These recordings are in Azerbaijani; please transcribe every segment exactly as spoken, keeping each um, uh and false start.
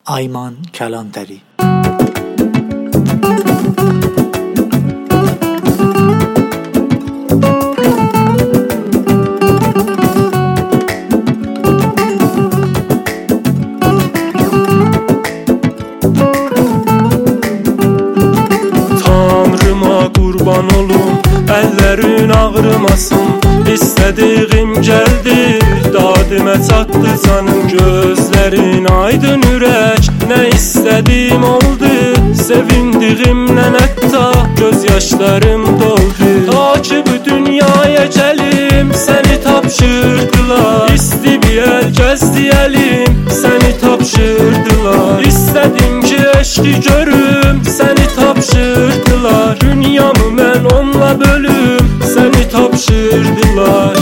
Ayman Kəlantəri. Tanrıma qurban olum, əllərin ağrımasın. İstədiyim gəldi, dadimə çatdı canım. Gözlərin aydın ürək, nə istədiyim oldu. Sevindiğimdən hətta göz yaşlarım doldu. Ta ki bu dünyaya gəlim, səni tapşırdılar. İsti bir əl gəzdiyəlim, səni tapşırdılar. İstədim ki eşqi görüm, səni tapşırdılar. Dünyamı mən onunla bölüm, səni tapşırdılar.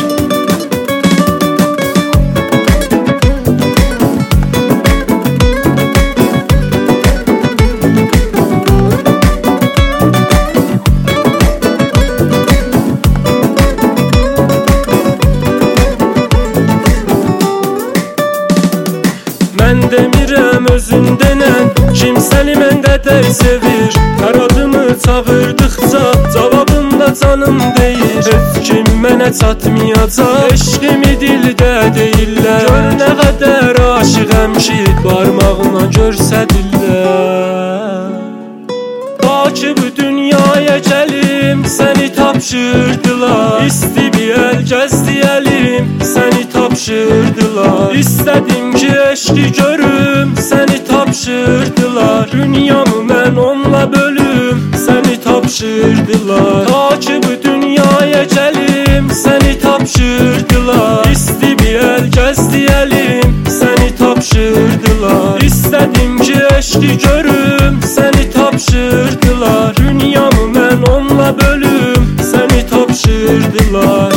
Mən demirəm özün denən, kim səni mən qədər sevir. Hər adımı çağırdıqca cavabımda canım deyir. Heç kim mənə çatmayacaq, eşqimi dildə deyirlər. Gör nə qədər aşiqəm ki, barmağına görsədirlər. Ta ki bu dünyaya gəlim, səni tapşırdılar. İsti bir əl gəzdiyəlim, səni tapşırdılar. İstədim ki eşqi görüm, səni tapşırdılar. Dünyamı mən onunla bölüm, səni tapşırdılar. Ta ki bu dünyaya gəlim, səni tapşırdılar. İsti bir əl gəzdiyəlim, səni tapşırdılar. İstədim ki eşqi görüm, səni tapşırdılar. Dünyamı mən onunla bölüm, səni tapşırdılar.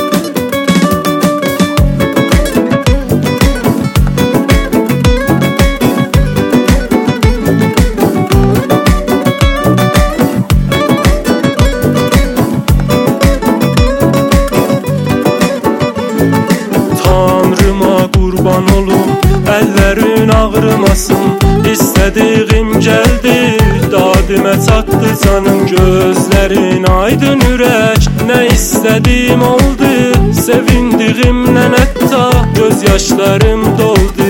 Tanrıma qurban olum, əllərin ağrımasın. İstədiyim gəldi, dadimə çatdı canım. Gözlərin aydın ürək, nə istədiyim oldu. Sevindiğimdən hətta göz yaşlarım doldu.